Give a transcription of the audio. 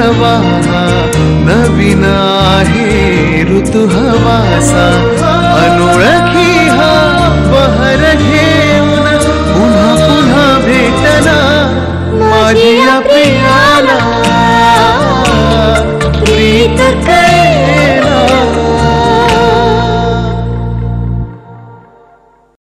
नवा नवीन आहे ऋतू हवासा अनोळखी हा बहर घेऊन पुन्हा पुन्हा भेटला माझी या प्रियाला प्रीत कर